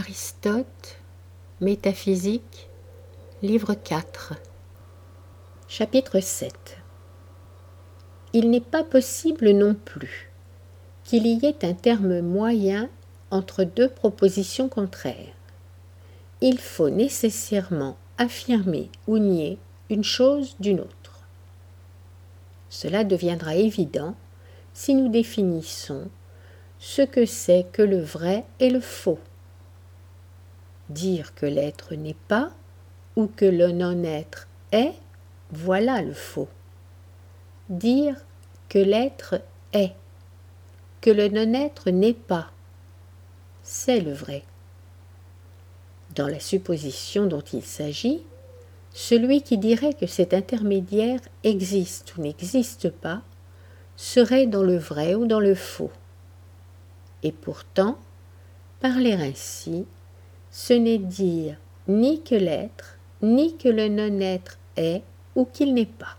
Aristote, Métaphysique, livre 4. Chapitre 7. Il n'est pas possible non plus qu'il y ait un terme moyen entre deux propositions contraires. Il faut nécessairement affirmer ou nier une chose d'une autre. Cela deviendra évident si nous définissons ce que c'est que le vrai et le faux. Dire que l'être n'est pas ou que le non-être est, voilà le faux. Dire que l'être est, que le non-être n'est pas, c'est le vrai. Dans la supposition dont il s'agit, celui qui dirait que cet intermédiaire existe ou n'existe pas serait dans le vrai ou dans le faux. Et pourtant, parler ainsi, ce n'est dire ni que l'être, ni que le non-être est ou qu'il n'est pas.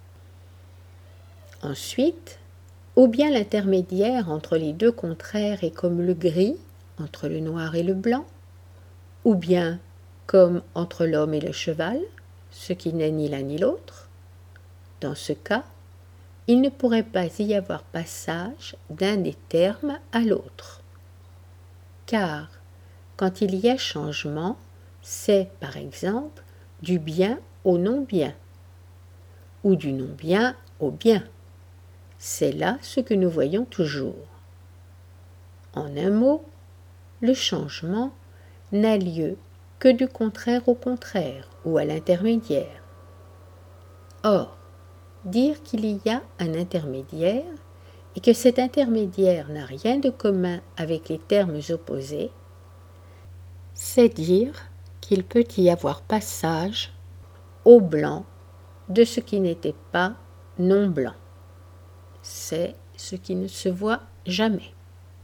Ensuite, ou bien l'intermédiaire entre les deux contraires est comme le gris entre le noir et le blanc, ou bien comme entre l'homme et le cheval, ce qui n'est ni l'un ni l'autre. Dans ce cas, il ne pourrait pas y avoir passage d'un des termes à l'autre. Car, quand il y a changement, c'est, par exemple, du bien au non-bien, ou du non-bien au bien. C'est là ce que nous voyons toujours. En un mot, le changement n'a lieu que du contraire au contraire, ou à l'intermédiaire. Or, dire qu'il y a un intermédiaire, et que cet intermédiaire n'a rien de commun avec les termes opposés, c'est dire qu'il peut y avoir passage au blanc de ce qui n'était pas non blanc. C'est ce qui ne se voit jamais.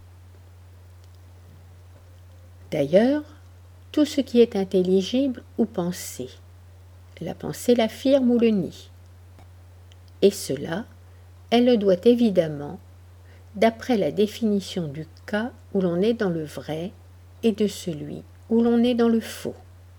D'ailleurs, tout ce qui est intelligible ou pensé, la pensée l'affirme ou le nie. Et cela, elle le doit évidemment, d'après la définition du cas où l'on est dans le vrai et de celui où l'on est dans le faux.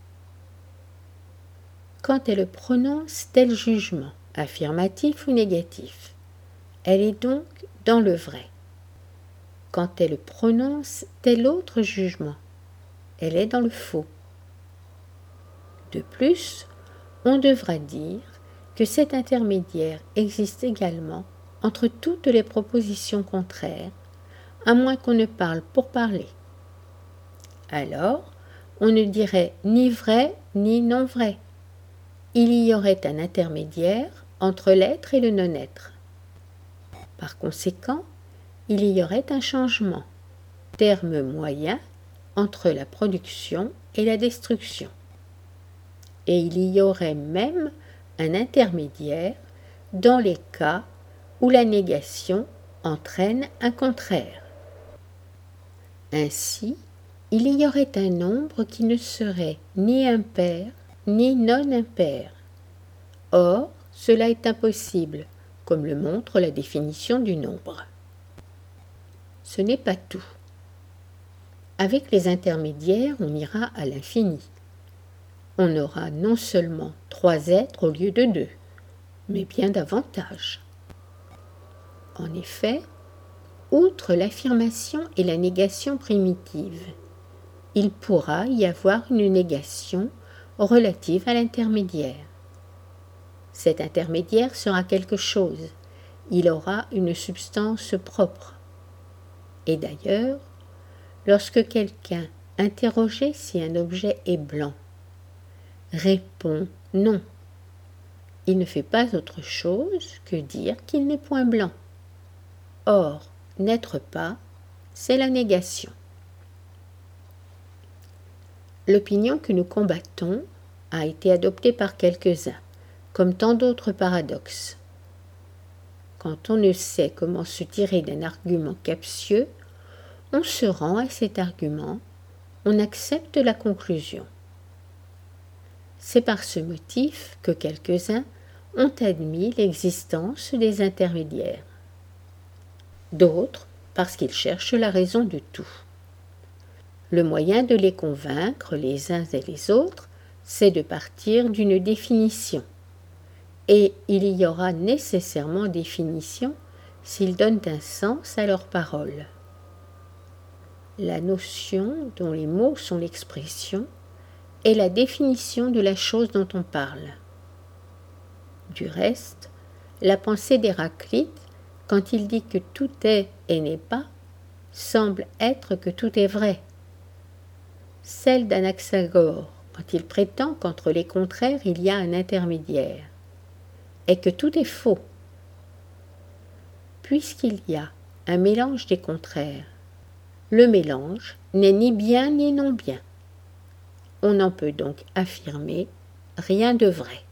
Quand elle prononce tel jugement, affirmatif ou négatif, elle est donc dans le vrai. Quand elle prononce tel autre jugement, elle est dans le faux. De plus, on devra dire que cet intermédiaire existe également entre toutes les propositions contraires, à moins qu'on ne parle pour parler. Alors, on ne dirait ni vrai ni non vrai. Il y aurait un intermédiaire entre l'être et le non-être. Par conséquent, il y aurait un changement, terme moyen entre la production et la destruction. Et il y aurait même un intermédiaire dans les cas où la négation entraîne un contraire. Ainsi, il y aurait un nombre qui ne serait ni impair ni non impair. Or, cela est impossible, comme le montre la définition du nombre. Ce n'est pas tout. Avec les intermédiaires, on ira à l'infini. On aura non seulement 3 êtres au lieu de 2, mais bien davantage. En effet, outre l'affirmation et la négation primitive, il pourra y avoir une négation relative à l'intermédiaire. Cet intermédiaire sera quelque chose, il aura une substance propre. Et d'ailleurs, lorsque quelqu'un, interrogé si un objet est blanc, répond non, il ne fait pas autre chose que dire qu'il n'est point blanc. Or, n'être pas, c'est la négation. L'opinion que nous combattons a été adoptée par quelques-uns, comme tant d'autres paradoxes. Quand on ne sait comment se tirer d'un argument captieux, on se rend à cet argument, on accepte la conclusion. C'est par ce motif que quelques-uns ont admis l'existence des intermédiaires. D'autres, parce qu'ils cherchent la raison de tout. Le moyen de les convaincre les uns et les autres, c'est de partir d'une définition. Et il y aura nécessairement définition s'ils donnent un sens à leurs paroles. La notion dont les mots sont l'expression est la définition de la chose dont on parle. Du reste, la pensée d'Héraclite, quand il dit que tout est et n'est pas, semble être que tout est vrai. Celle d'Anaxagore, quand il prétend qu'entre les contraires il y a un intermédiaire, est que tout est faux. Puisqu'il y a un mélange des contraires, le mélange n'est ni bien ni non bien. On n'en peut donc affirmer rien de vrai.